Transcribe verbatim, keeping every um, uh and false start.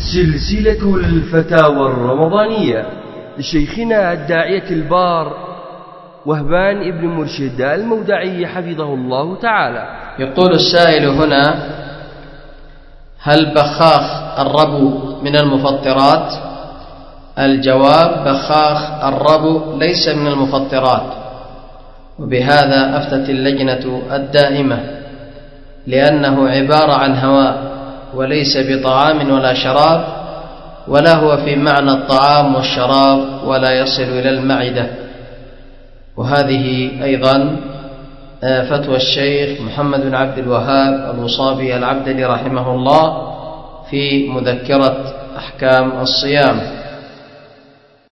سلسلة الفتاوى الرمضانية لشيخنا الداعية البار وهبان ابن مرشد المودعي حفظه الله تعالى. يقول السائل هنا: هل بخاخ الربو من المفطرات؟ الجواب: بخاخ الربو ليس من المفطرات، وبهذا أفتت اللجنة الدائمة، لأنه عبارة عن هواء وليس بطعام ولا شراب، ولا هو في معنى الطعام والشراب ولا يصل إلى المعدة. وهذه أيضا فتوى الشيخ محمد بن عبد الوهاب الوصابي العبدلي رحمه الله في مذكرة أحكام الصيام.